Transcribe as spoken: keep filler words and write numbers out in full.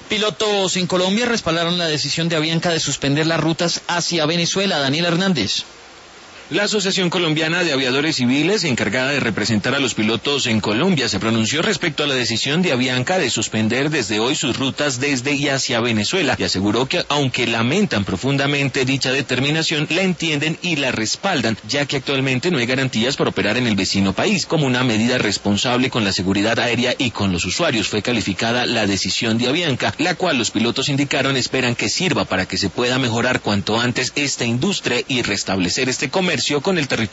Pilotos en Colombia respaldaron la decisión de Avianca de suspender las rutas hacia Venezuela. Daniel Hernández. La Asociación Colombiana de Aviadores Civiles, encargada de representar a los pilotos en Colombia, se pronunció respecto a la decisión de Avianca de suspender desde hoy sus rutas desde y hacia Venezuela y aseguró que, aunque lamentan profundamente dicha determinación, la entienden y la respaldan, ya que actualmente no hay garantías para operar en el vecino país. Como una medida responsable con la seguridad aérea y con los usuarios, fue calificada la decisión de Avianca, la cual los pilotos indicaron esperan que sirva para que se pueda mejorar cuanto antes esta industria y restablecer este comercio con el territorio